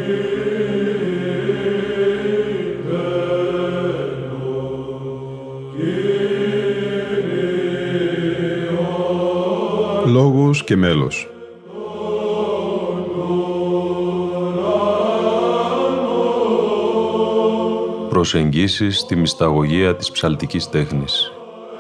Λόγος και μέλος. Προσεγγίσεις στη μυσταγωγία της ψαλτικής τέχνης.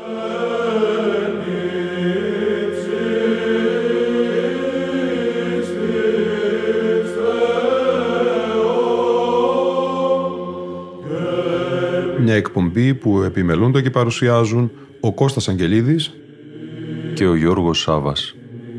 Μια εκπομπή που επιμελούνται και παρουσιάζουν ο Κώστας Αγγελίδης και ο Γιώργος Σάβας.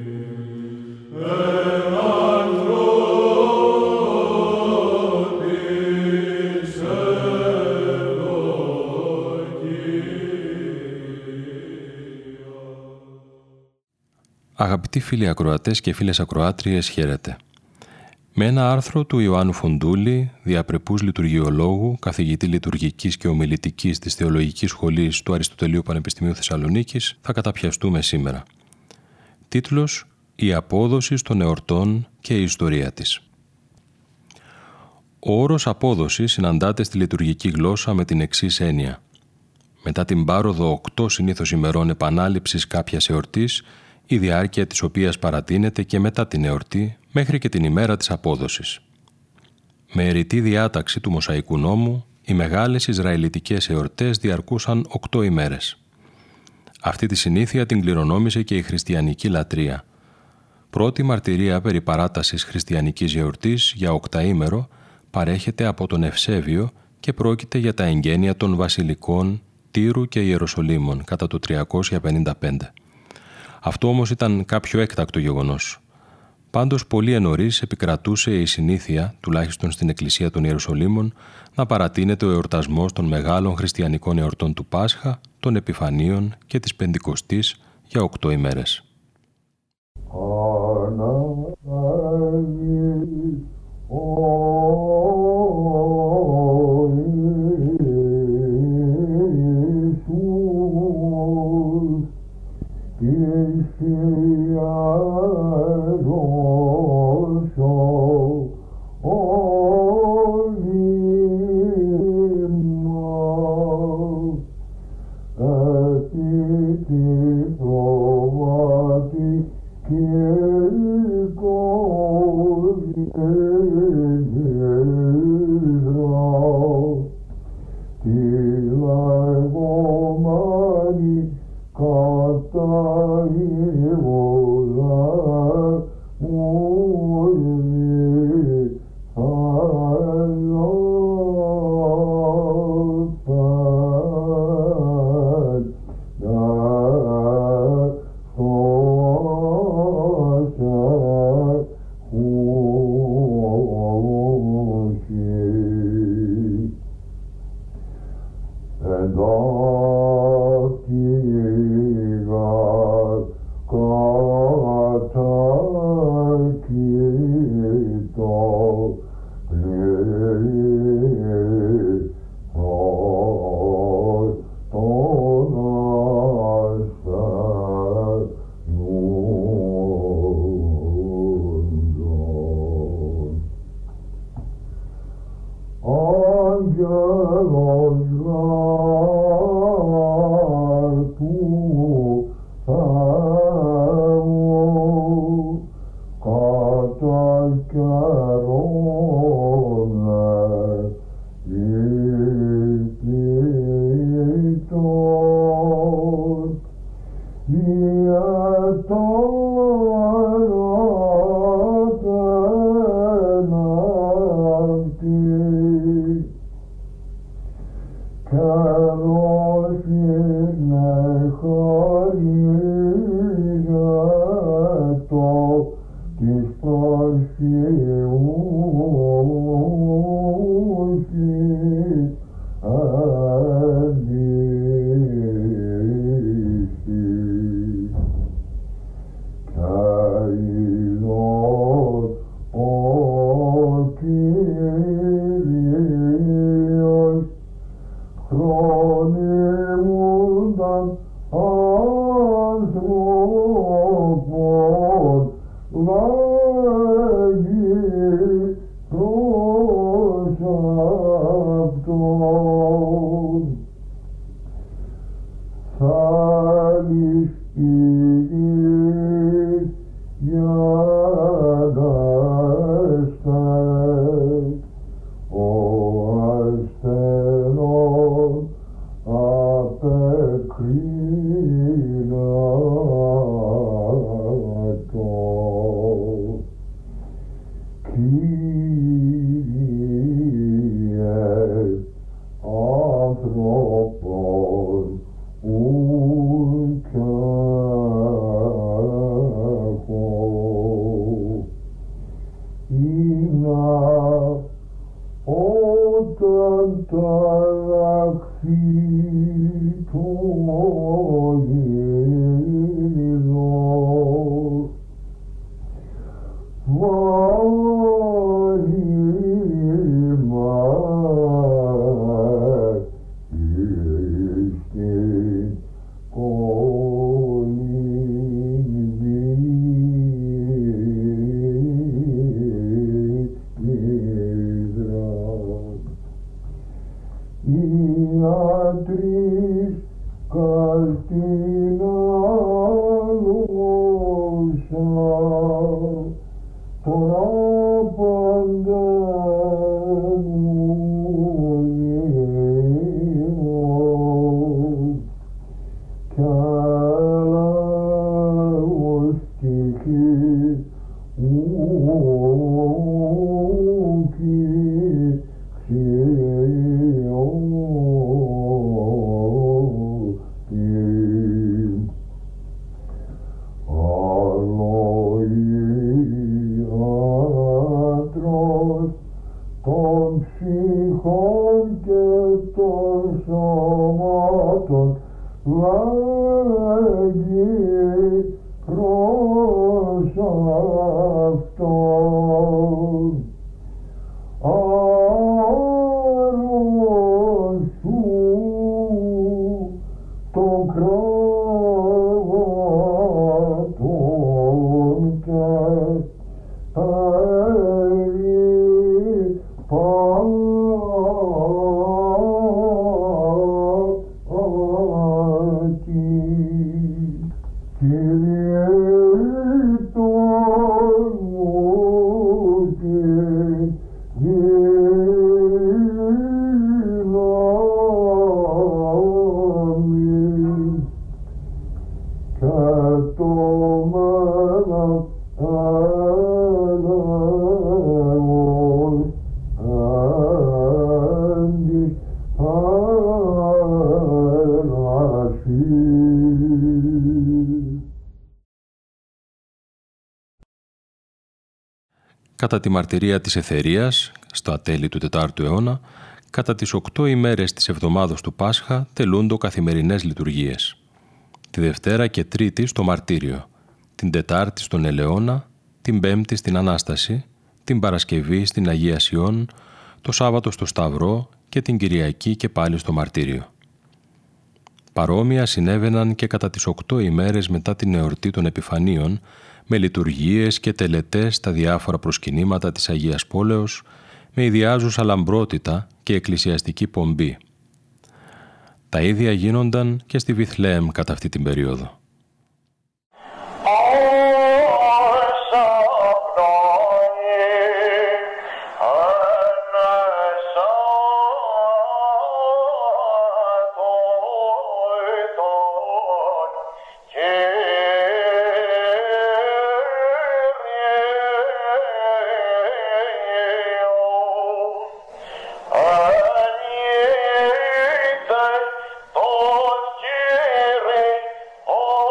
Αγαπητοί φίλοι ακροατές και φίλες ακροάτριες, χαίρετε. Με ένα άρθρο του Ιωάννου Φοντούλη, διαπρεπούς λειτουργιολόγου, καθηγητή λειτουργικής και ομιλητικής της Θεολογικής Σχολής του Αριστοτελείου Πανεπιστημίου Θεσσαλονίκης, θα καταπιαστούμε σήμερα. Τίτλος «Η απόδοση των εορτών και η ιστορία της». Ο όρος απόδοση συναντάται στη λειτουργική γλώσσα με την εξής έννοια. Μετά την πάροδο 8 συνήθως ημερών επανάληψης κάποιας εορτής, η διάρκεια της οποίας παρατείνεται και μετά την εορτή μέχρι και την ημέρα της απόδοσης. Με ρητή διάταξη του Μωσαϊκού νόμου, οι μεγάλες Ισραηλιτικές εορτές διαρκούσαν 8 ημέρες. Αυτή τη συνήθεια την κληρονόμησε και η χριστιανική λατρεία. Πρώτη μαρτυρία περί παράτασης χριστιανικής εορτής για 8ήμερο παρέχεται από τον Ευσέβιο και πρόκειται για τα εγγένεια των βασιλικών Τύρου και Ιεροσολύμων κατά το 355. Αυτό όμως ήταν κάποιο έκτακτο γεγονός. Πάντως πολύ ενωρίς επικρατούσε η συνήθεια, τουλάχιστον στην Εκκλησία των Ιεροσολύμων, να παρατείνεται ο εορτασμός των μεγάλων χριστιανικών εορτών του Πάσχα, των Επιφανίων και της Πεντηκοστής για 8 ημέρες. Lord, Κατά τη μαρτυρία της Εθερίας, στο ατέλη του 4ου αιώνα, κατά τις 8 ημέρες της εβδομάδος του Πάσχα τελούντο καθημερινές λειτουργίες. Τη Δευτέρα και Τρίτη στο Μαρτύριο, την Τετάρτη στον Ελαιώνα, την Πέμπτη στην Ανάσταση, την Παρασκευή στην Αγία Σιών, το Σάββατο στο Σταυρό και την Κυριακή και πάλι στο Μαρτύριο. Παρόμοια συνέβαιναν και κατά τις 8 ημέρες μετά την εορτή των Επιφανίων, με λειτουργίες και τελετές στα διάφορα προσκυνήματα της Αγίας Πόλεως, με ιδιάζουσα λαμπρότητα και εκκλησιαστική πομπή. Τα ίδια γίνονταν και στη Βιθλεέμ κατά αυτή την περίοδο. Oh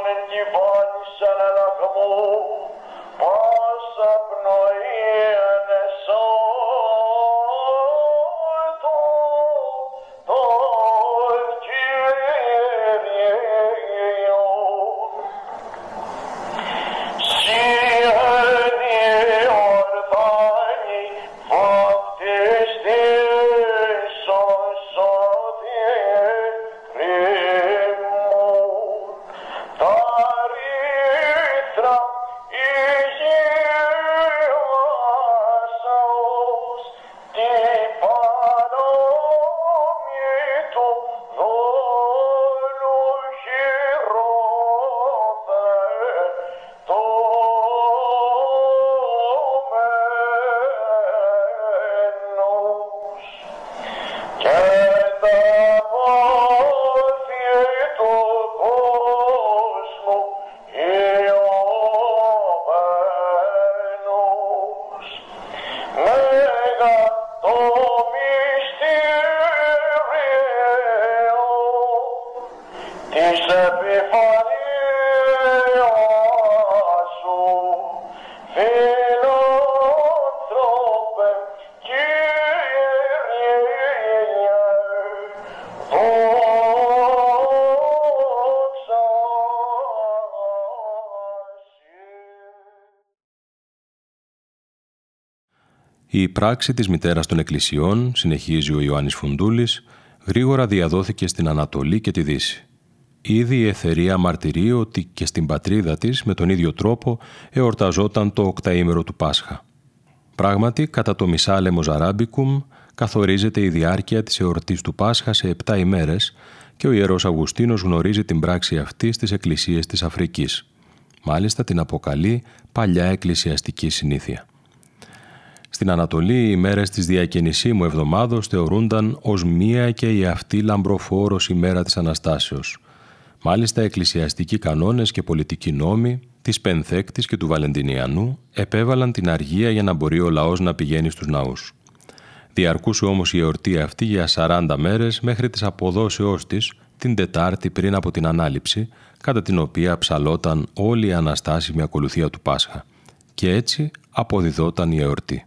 Η πράξη της μητέρας των Εκκλησιών, συνεχίζει ο Ιωάννης Φουντούλης, γρήγορα διαδόθηκε στην Ανατολή και τη Δύση. Ήδη η Εθερία μαρτυρεί ότι και στην πατρίδα της με τον ίδιο τρόπο εορταζόταν το οκταήμερο του Πάσχα. Πράγματι, κατά το Μισάλε Μοζαράμπικουμ καθορίζεται η διάρκεια της εορτής του Πάσχα σε 7 ημέρες και ο Ιερός Αυγουστίνος γνωρίζει την πράξη αυτή στις εκκλησίες της Αφρικής. Μάλιστα την αποκαλεί παλιά εκκλησιαστική συνήθεια. Στην Ανατολή, οι ημέρες της Διακαινησίμου εβδομάδος θεωρούνταν ως μία και η αυτή λαμπροφόρος ημέρα της Αναστάσεως. Μάλιστα, εκκλησιαστικοί κανόνες και πολιτικοί νόμοι της Πενθέκτης και του Βαλεντινιανού επέβαλαν την αργία για να μπορεί ο λαός να πηγαίνει στους ναούς. Διαρκούσε όμως η εορτή αυτή για 40 μέρες μέχρι τις αποδόσεώς της την Τετάρτη πριν από την Ανάληψη, κατά την οποία ψαλόταν όλη η αναστάσιμη ακολουθία του Πάσχα. Και έτσι αποδιδόταν η εορτή.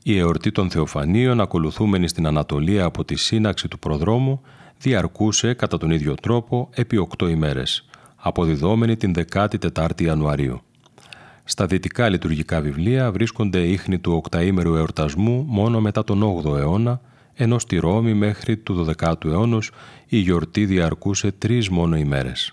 Η εορτή των Θεοφανίων, ακολουθούμενη στην Ανατολία από τη σύναξη του προδρόμου, διαρκούσε κατά τον ίδιο τρόπο επί 8 ημέρες, αποδιδόμενη την 14η Ιανουαρίου. Στα δυτικά λειτουργικά βιβλία βρίσκονται ίχνη του οκταήμερου εορτασμού μόνο μετά τον 8ο αιώνα, ενώ στη Ρώμη μέχρι του 12ου αιώνος η γιορτή διαρκούσε 3 μόνο ημέρες.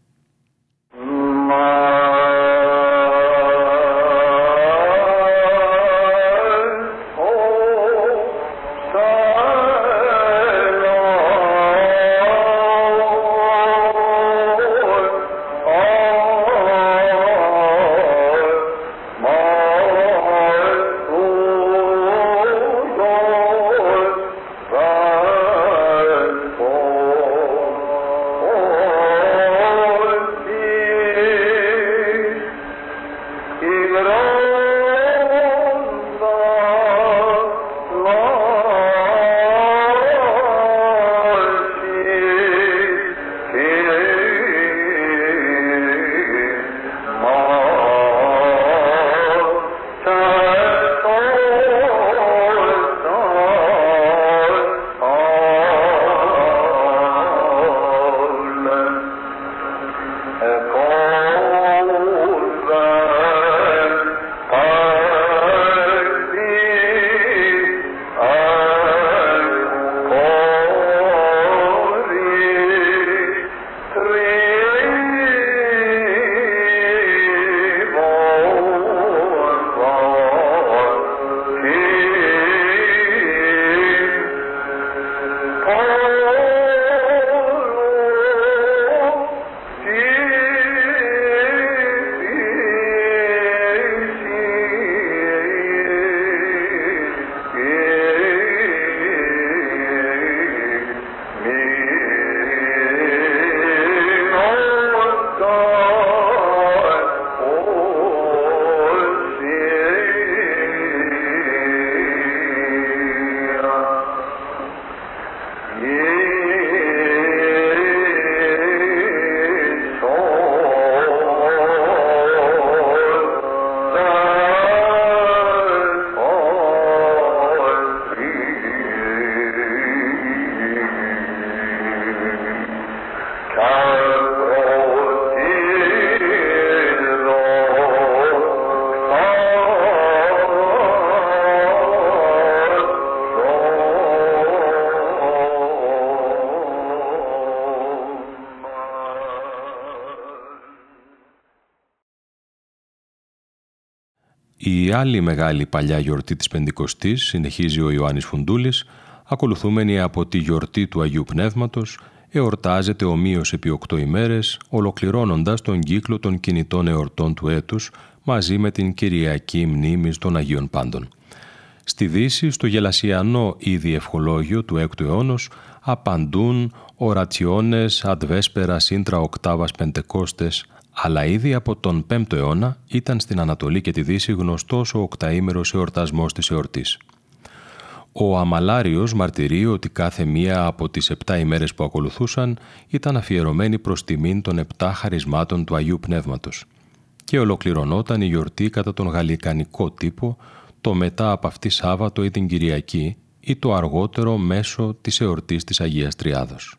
Η άλλη μεγάλη παλιά γιορτή της Πεντηκοστής, συνεχίζει ο Ιωάννης Φουντούλης, ακολουθούμενη από τη γιορτή του Αγίου Πνεύματος, εορτάζεται ομοίως επί 8 ημέρες, ολοκληρώνοντας τον κύκλο των κινητών εορτών του έτους μαζί με την Κυριακή Μνήμης των Αγίων Πάντων. Στη Δύση, στο γελασιανό ήδη ευχολόγιο του 6ου αιώνος, απαντούν ορατσιώνες αντβέσπερας ίντρα οκτάβας Πεντεκόστες, αλλά ήδη από τον 5ο αιώνα ήταν στην Ανατολή και τη Δύση γνωστός ο οκταήμερος εορτασμός της εορτής. Ο Αμαλάριος μαρτυρεί ότι κάθε μία από τις 7 ημέρες που ακολουθούσαν ήταν αφιερωμένη προς τιμήν των 7 χαρισμάτων του Αγίου Πνεύματος και ολοκληρωνόταν η γιορτή κατά τον γαλλικανικό τύπο, το μετά από αυτή Σάββατο ή την Κυριακή ή το αργότερο μέσω της εορτής της Αγίας Τριάδος.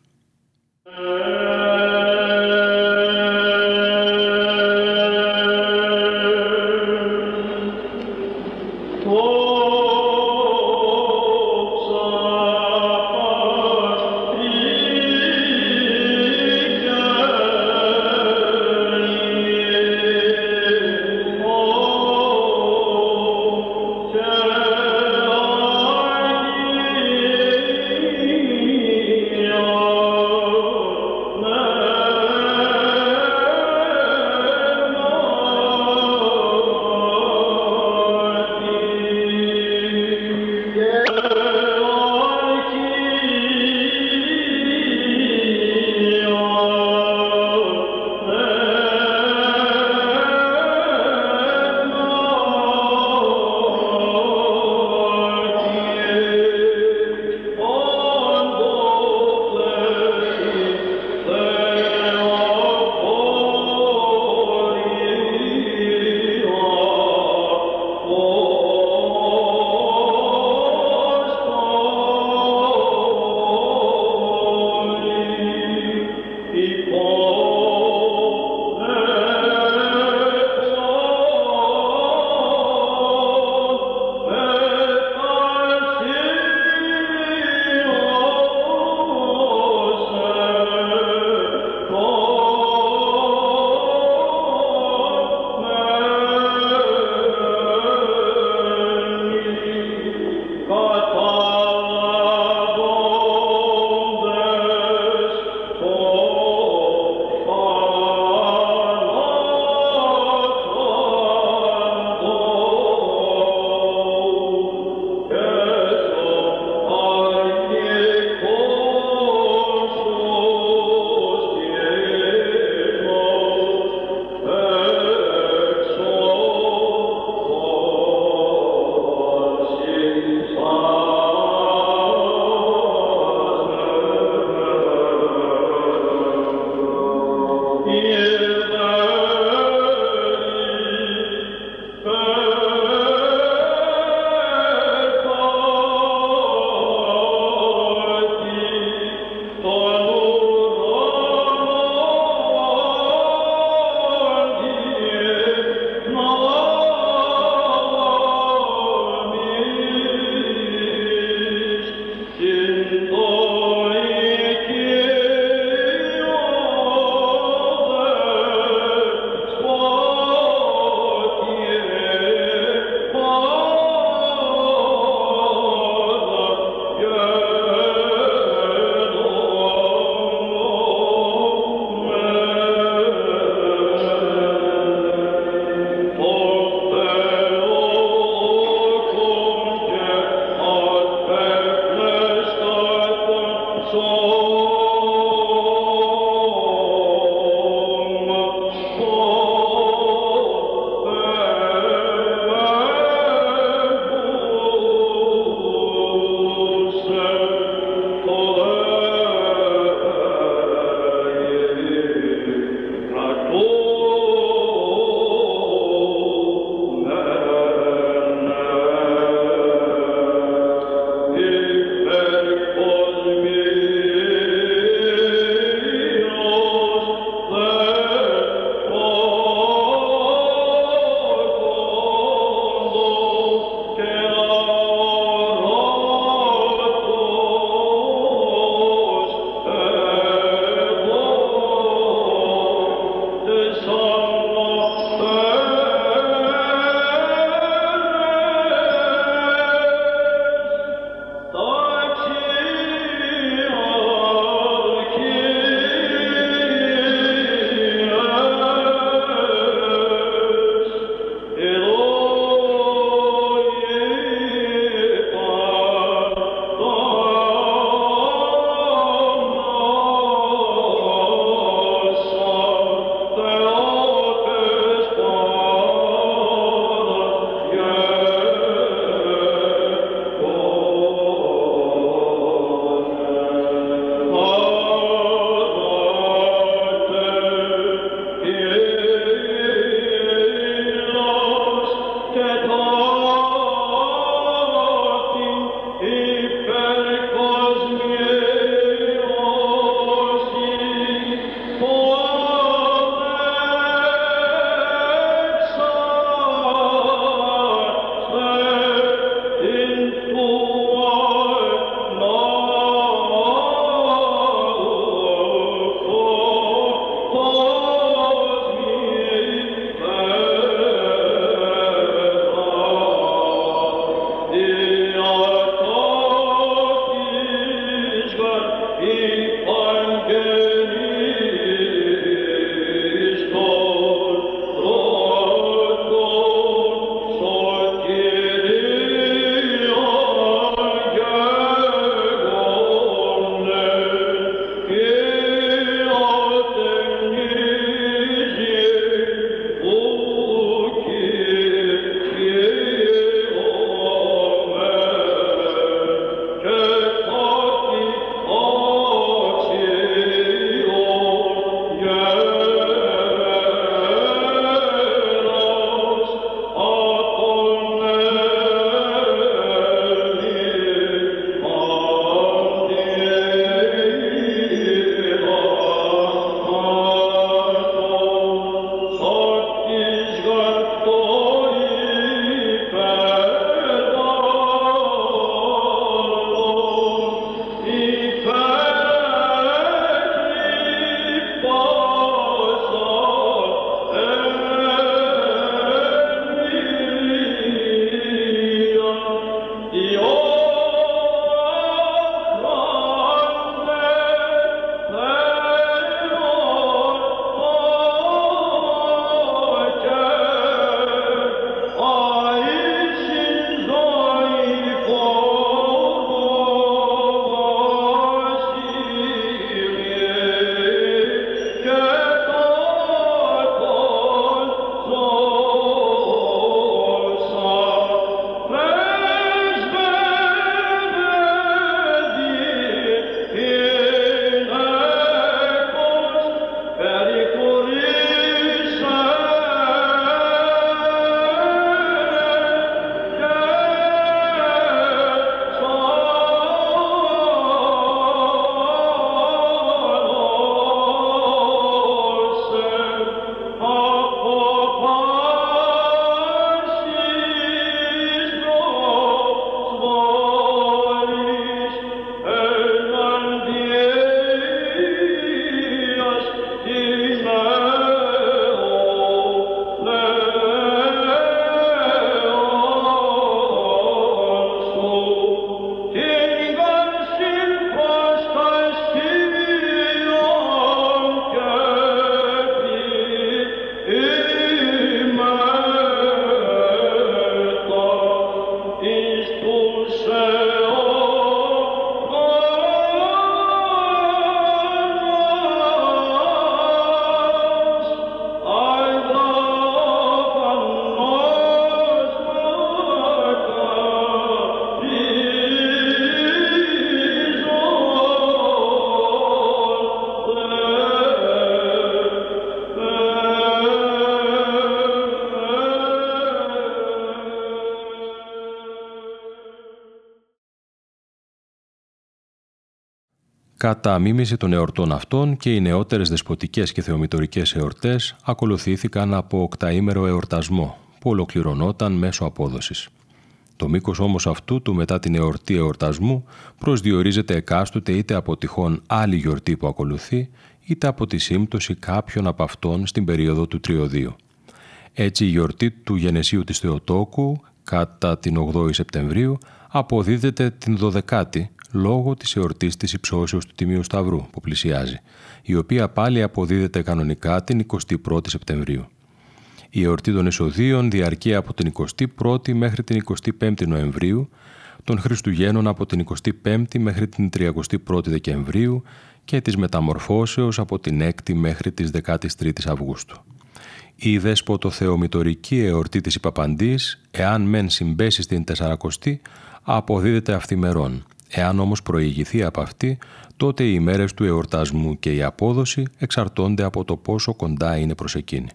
Κατά μίμηση των εορτών αυτών και οι νεότερες δεσποτικές και θεομητορικές εορτές ακολουθήθηκαν από οκταήμερο εορτασμό που ολοκληρωνόταν μέσω απόδοσης. Το μήκος όμως αυτού του μετά την εορτή εορτασμού προσδιορίζεται εκάστοτε είτε από τυχόν άλλη γιορτή που ακολουθεί, είτε από τη σύμπτωση κάποιων από αυτών στην περίοδο του τριωδίου. Έτσι η γιορτή του γενεσίου της Θεοτόκου κατά την 8η Σεπτεμβρίου αποδίδεται την 12η λόγω της εορτής της υψώσεως του Τιμίου Σταυρού που πλησιάζει, η οποία πάλι αποδίδεται κανονικά την 21η Σεπτεμβρίου. Η εορτή των Εσωδίων διαρκεί από την 21η μέχρι την 25η Νοεμβρίου, των Χριστουγέννων από την 25η μέχρι την 31η Δεκεμβρίου και της Μεταμορφώσεως από την 6η μέχρι τις 13η Αυγούστου. Η δεσποτοθεομητορική εορτή της Ιπαπαντής, εάν μεν συμπέσει στην 40η, αποδίδεται αυθημερών. Εάν όμως προηγηθεί από αυτή, τότε οι ημέρες του εορτασμού και η απόδοση εξαρτώνται από το πόσο κοντά είναι προς εκείνη.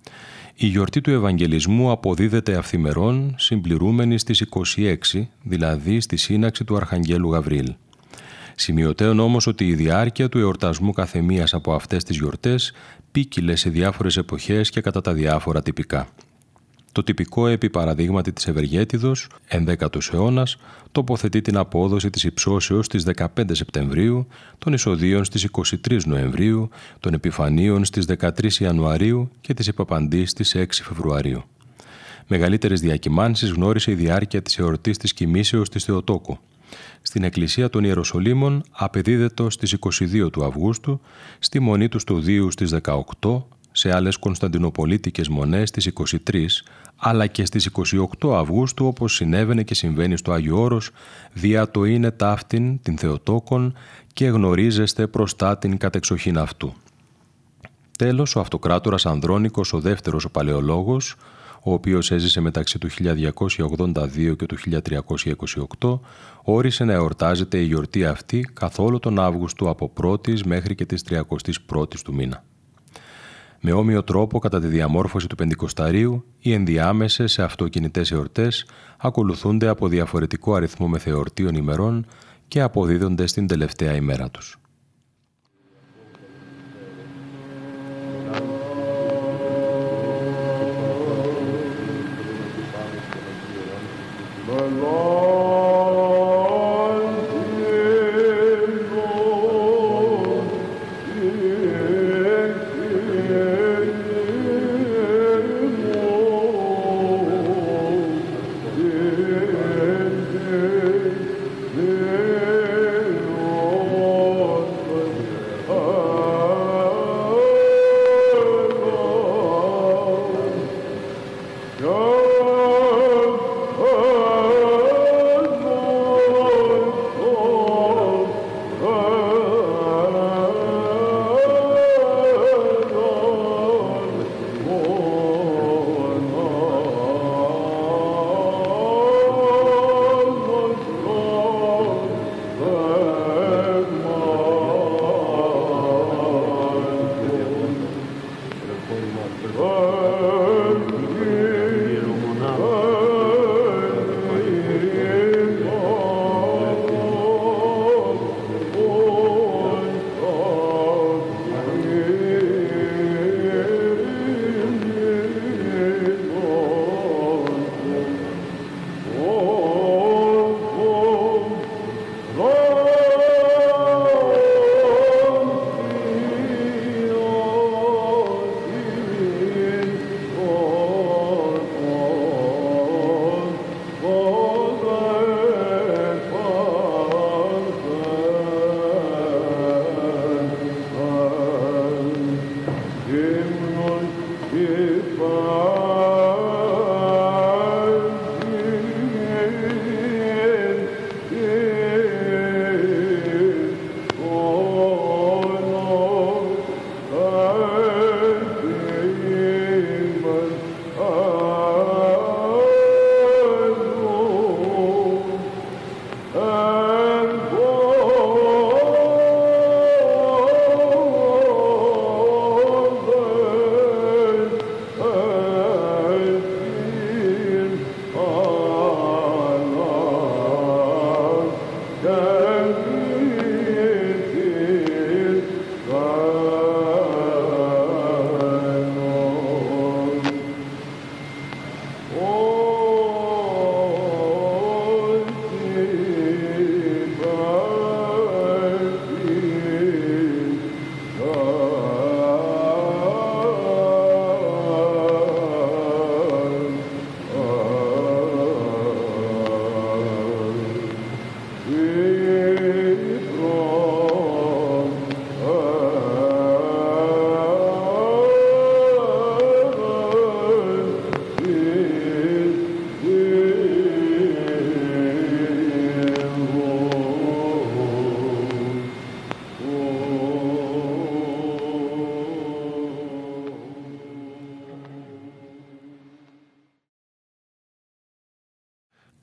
Η γιορτή του Ευαγγελισμού αποδίδεται αυθημερών συμπληρούμενη στις 26, δηλαδή στη σύναξη του Αρχαγγέλου Γαβρίλ. Σημειωτέων όμως ότι η διάρκεια του εορτασμού καθεμίας από αυτές τις γιορτές ποίκειλε σε διάφορες εποχές και κατά τα διάφορα τυπικά. Το τυπικό επί παραδείγματι της Ευεργέτιδος, 11ος αιώνας, τοποθετεί την απόδοση της υψώσεως στις 15 Σεπτεμβρίου, των Εισοδίων στις 23 Νοεμβρίου, των Επιφανίων στις 13 Ιανουαρίου και της Ιπαπαντής στις 6 Φεβρουαρίου. Μεγαλύτερες διακυμάνσεις γνώρισε η διάρκεια της εορτής της Κοιμήσεως της Θεοτόκου. Στην Εκκλησία των Ιεροσολύμων απεδίδεται στις 22 του Αυγούστου, στη Μονή του Στοδίου στις 18, σε άλλες κωνσταντινοπολίτικες μονές στις 23, αλλά και στις 28 Αυγούστου όπως συνέβαινε και συμβαίνει στο Άγιο Όρος, δια το είναι ταύτην την Θεοτόκον και γνωρίζεστε μπροστά την κατεξοχήν αυτού. Τέλος, ο αυτοκράτορας Ανδρώνικος ο δεύτερος ο Παλαιολόγος, ο οποίος έζησε μεταξύ του 1282 και του 1328, όρισε να εορτάζεται η γιορτή αυτή καθόλου τον Αύγουστο από 1η μέχρι και τις 31ης του μήνα. Με όμοιο τρόπο, κατά τη διαμόρφωση του Πεντηκοσταρίου, οι ενδιάμεσες σε αυτοκινητές εορτές ακολουθούνται από διαφορετικό αριθμό μεθεορτίων ημερών και αποδίδονται στην τελευταία ημέρα τους.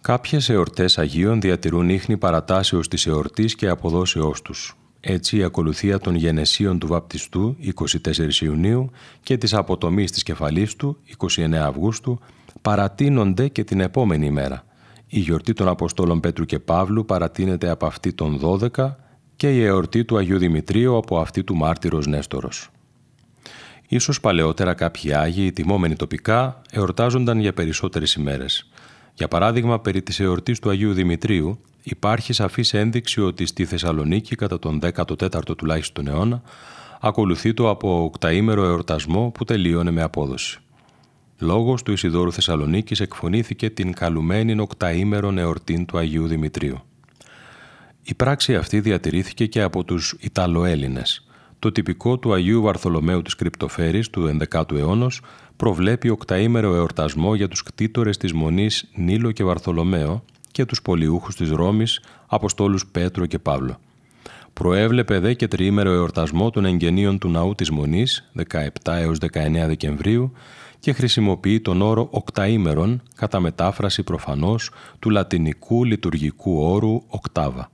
Κάποιες εορτές Αγίων διατηρούν ίχνη παρατάσεως της εορτής και αποδόσεώς τους. Έτσι η ακολουθία των γενεσίων του βαπτιστού 24 Ιουνίου και της αποτομής της κεφαλής του 29 Αυγούστου παρατείνονται και την επόμενη ημέρα. Η γιορτή των Αποστόλων Πέτρου και Παύλου παρατείνεται από αυτή των 12 και η εορτή του Αγίου Δημητρίου από αυτή του Μάρτυρος Νέστορος. Ίσως παλαιότερα κάποιοι Άγιοι, τιμόμενοι τοπικά, εορτάζονταν για περισσότερες ημέρες. Για παράδειγμα, περί της εορτής του Αγίου Δημητρίου υπάρχει σαφής ένδειξη ότι στη Θεσσαλονίκη κατά τον 14ο τουλάχιστον αιώνα ακολουθεί το από οκταήμερο εορτασμό που τελείωνε με απόδοση. Λόγος του Ισιδώρου Θεσσαλονίκης εκφωνήθηκε την καλουμένην οκταήμερον εορτήν του Αγίου Δημητρίου. Η πράξη αυτή διατηρήθηκε και από τους Ιταλοέλληνες. Το τυπικό του Αγίου Βαρθολομαίου της Κρυπτοφέρης του 11ου αιώνος προβλέπει οκταήμερο εορτασμό για τους κτήτορες της Μονής Νίλο και Βαρθολομαίο και τους πολιούχους της Ρώμης, Αποστόλους Πέτρο και Παύλο. Προέβλεπε δε και τριήμερο εορτασμό των εγγενείων του Ναού της Μονής, 17 έως 19 Δεκεμβρίου, και χρησιμοποιεί τον όρο οκταήμερον, κατά μετάφραση προφανώς του λατινικού λειτουργικού όρου οκτάβα.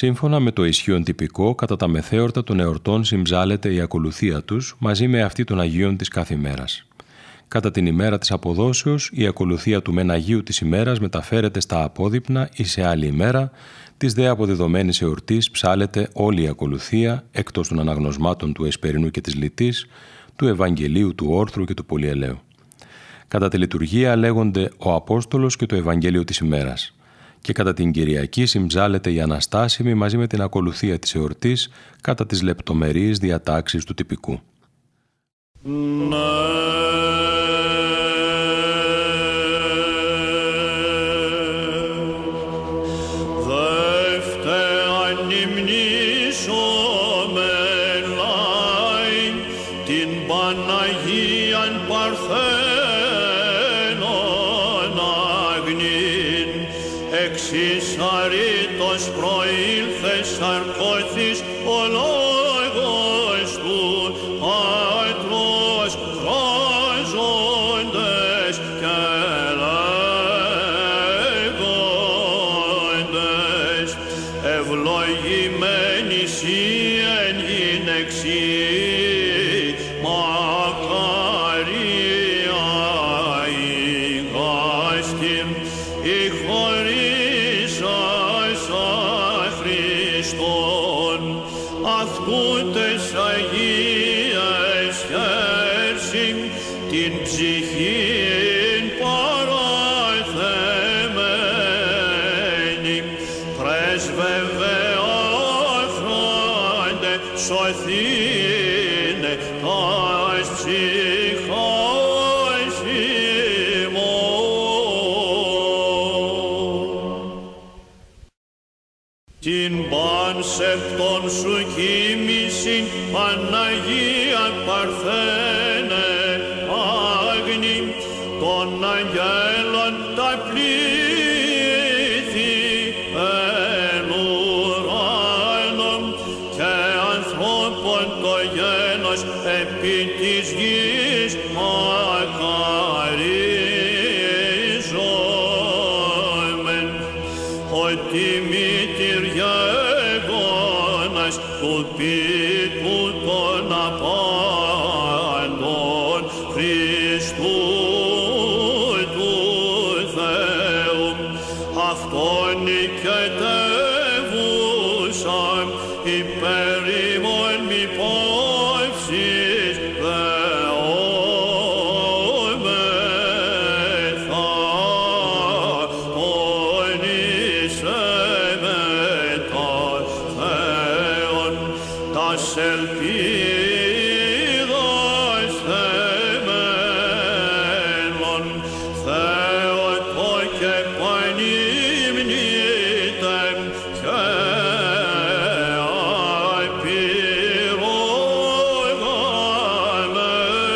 Σύμφωνα με το ισχύον τυπικό, κατά τα μεθέωρτα των εορτών συμψάλεται η ακολουθία τους μαζί με αυτή των Αγίων της κάθε ημέρας. Κατά την ημέρα της αποδόσεως, η ακολουθία του μεν Αγίου της ημέρας μεταφέρεται στα απόδειπνα ή σε άλλη ημέρα, της δε αποδεδομένης εορτής ψάλεται όλη η ακολουθία, εκτός των αναγνωσμάτων του Εσπερινού και της Λιτής, του Ευαγγελίου, του Όρθρου και του Πολυελαίου. Κατά τη λειτουργία λέγονται ο Απόστολος και το Ευαγγέλιο της ημέρας. Και κατά την Κυριακή συμψάλεται η Αναστάσιμη μαζί με την ακολουθία της εορτής κατά τις λεπτομερείς διατάξεις του τυπικού. Εξισαρήτως προήλθες σαρκώθης ο λόγος του Πατρός χράζοντες και λέγοντες ευλογημένη σοι εν γυναιξή μακαρία η γάστην η χωρίς αυτούτες Αγίες χέρσιν την ψυχήν παραθεμένη πρέσβευε άφραντε σωθήνε τας ψυχάς ημών. Την πάνσεπτον σου κοίμησιν Παναγία Παρθένε Άγνη των αγγέλων τα πλήθη εν ουράνων και ανθρώπων το γένος επί της γης μακαρίζομεν ότι μήτηρ γεγόνας του πίτου των απάντων Χριστού του Θεού αυτόν οικετεύουσαν υπέρ ημών μη παύσης δεόμεθα πονήσαμε τα Θεόν τας ελπίδας θεμένων Θεοτό και πανυμνήτεν και απειρόγαμε.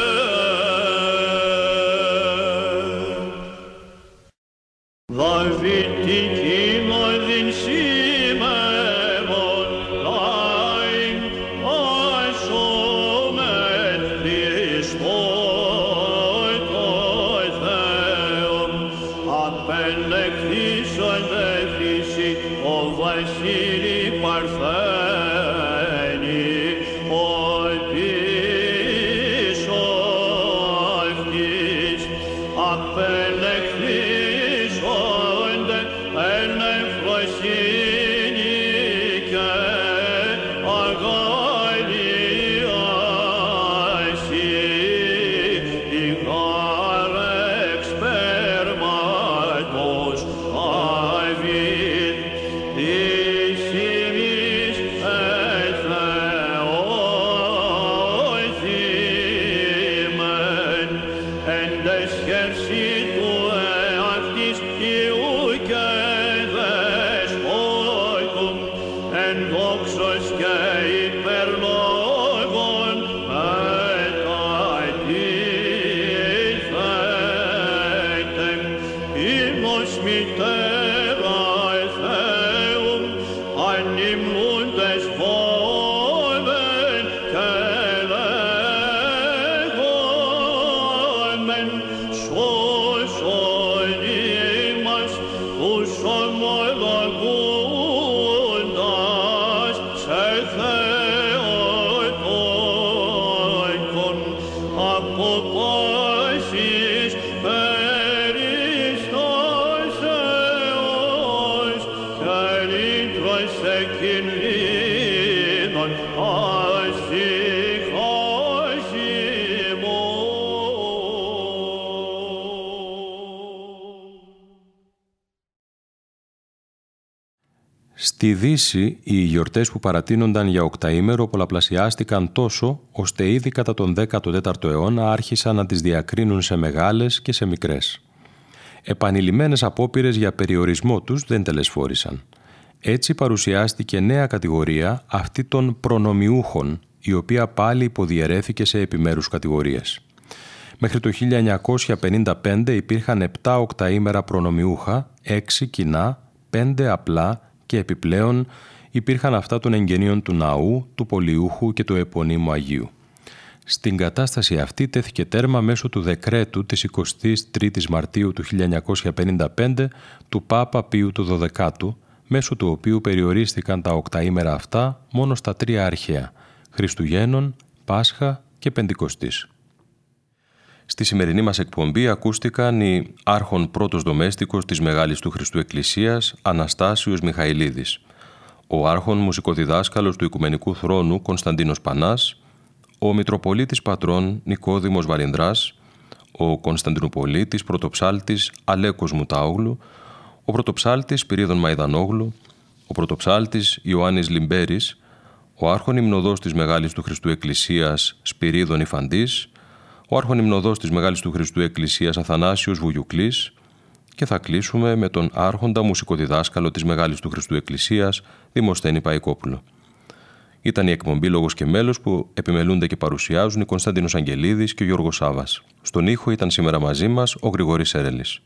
Δαβητικήν οδην σήμερον λάιν ασο Στη Δύση, οι γιορτές που παρατείνονταν για οκταήμερο πολλαπλασιάστηκαν τόσο, ώστε ήδη κατά τον 14ο αιώνα άρχισαν να τις διακρίνουν σε μεγάλες και σε μικρές. Επανειλημμένες απόπειρες για περιορισμό τους δεν τελεσφόρησαν. Έτσι παρουσιάστηκε νέα κατηγορία, αυτή των προνομιούχων, η οποία πάλι υποδιαιρέθηκε σε επιμέρους κατηγορίες. Μέχρι το 1955 υπήρχαν 7 οκταήμερα προνομιούχα, 6 κοινά, 5 απλά και επιπλέον υπήρχαν αυτά των εγγενείων του ναού, του πολιούχου και του επωνύμου Αγίου. Στην κατάσταση αυτή τέθηκε τέρμα μέσω του δεκρέτου της 23ης Μαρτίου του 1955 του Πάπα Πίου του XII, μέσω του οποίου περιορίστηκαν τα οκταήμερα αυτά μόνο στα 3 αρχαία, Χριστουγέννων, Πάσχα και Πεντηκοστής. Στη σημερινή μας εκπομπή ακούστηκαν οι άρχον πρώτος δομέστικος της Μεγάλης του Χριστού Εκκλησίας, Αναστάσιος Μιχαηλίδης, ο άρχον μουσικοδιδάσκαλος του Οικουμενικού Θρόνου Κωνσταντίνος Πανάς, ο Μητροπολίτης Πατρών Νικόδημος Βαρινδράς, ο Κωνσταντινουπολίτης Πρωτοψάλτης Αλέκος Μουτάογλου, ο Πρωτοψάλτης Σπυρίδων Μαϊδανόγλου, ο Πρωτοψάλτης Ιωάννης Λιμπέρης, ο άρχον υμνοδός της Μεγάλης του Χριστού Εκκλησίας Σπυρίδων Ιφαντής, ο άρχον υμνοδός της Μεγάλης του Χριστού Εκκλησίας Αθανάσιος Βουγιουκλής και θα κλείσουμε με τον άρχοντα μουσικοδιδάσκαλο της Μεγάλης του Χριστού Εκκλησίας Δημοσθένη Παϊκόπουλο. Ήταν η εκπομπή «Λόγος και μέλος» που επιμελούνται και παρουσιάζουν οι Κωνσταντίνος Αγγελίδης και ο Γιώργος Σάβας. Στον ήχο ήταν σήμερα μαζί μας ο Γρηγόρης Σέρελης.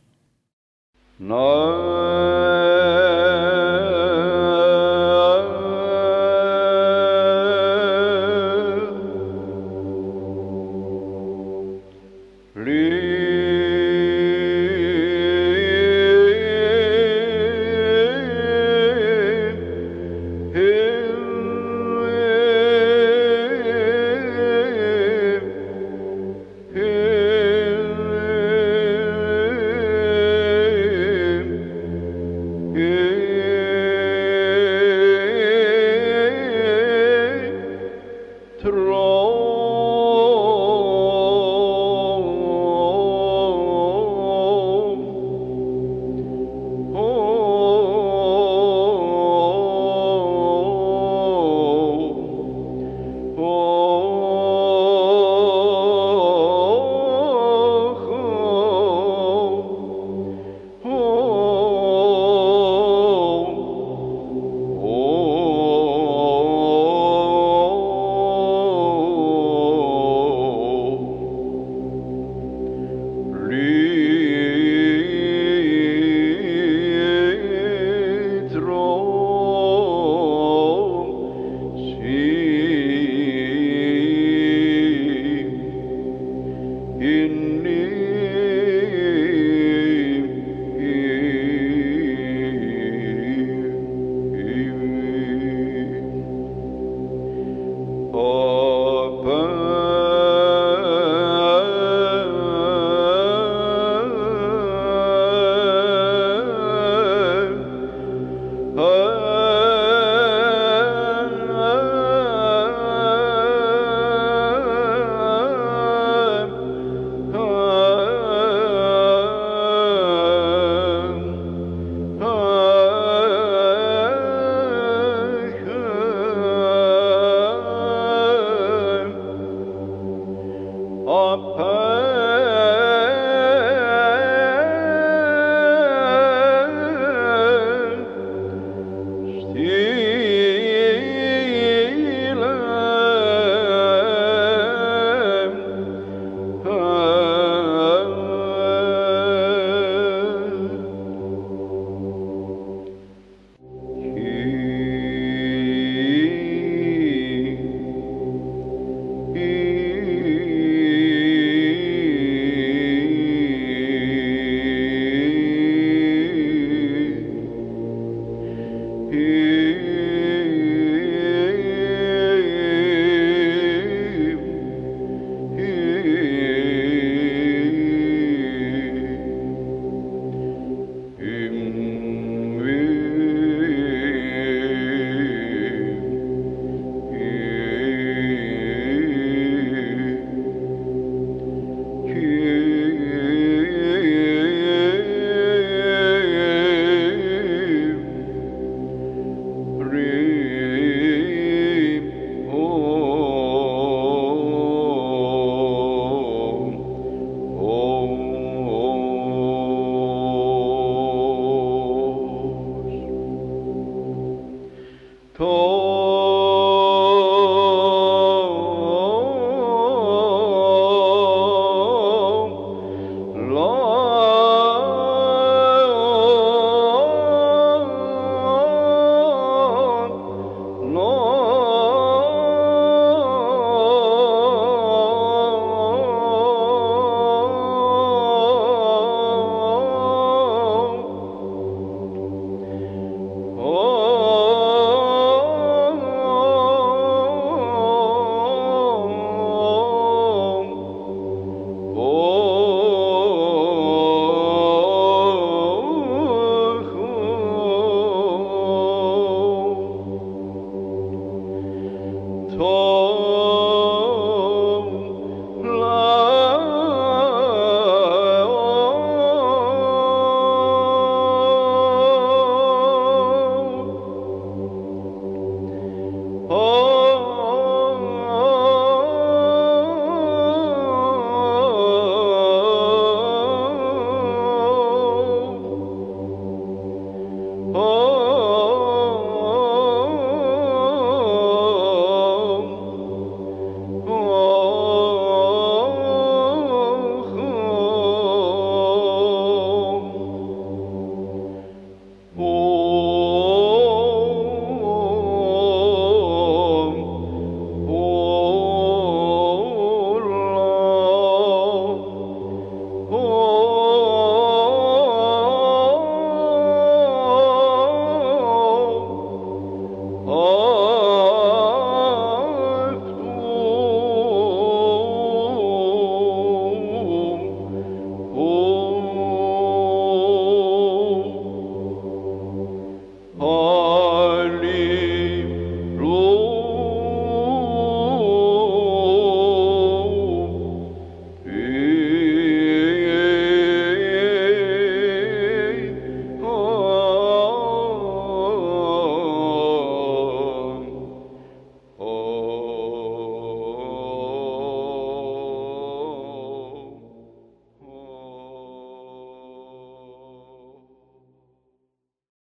το